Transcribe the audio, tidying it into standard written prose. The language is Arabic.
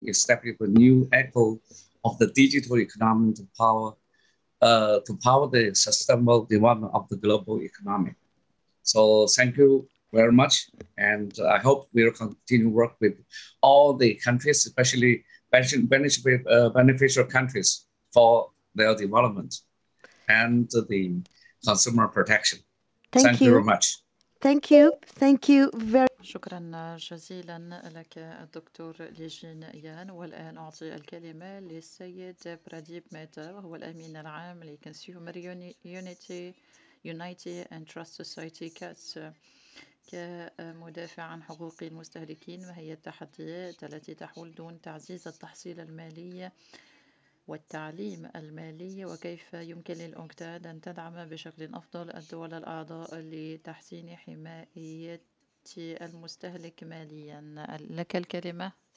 establish a new echo of the digital economy to power the sustainable development of the global economy. So thank you very much, and I hope we'll continue work with all the countries, especially beneficial countries for their development and the consumer protection. Thank Thank you very you. much. Thank you. Thank you very شكرا جزيلا لك الدكتور ليجين يان. والآن أعطي الكلمة للسيد براديب ميتا، وهو الأمين العام لكونسيومر يونيتي and Trust Society كاتس. كمدافع عن حقوق المستهلكين، ما هي التحديات التي تحول دون تعزيز التحصيل المالي والتعليم المالي، وكيف يمكن للأنكتاد أن تدعم بشكل أفضل الدول الأعضاء لتحسين حماية المستهلك ماليا؟ لك الكلمة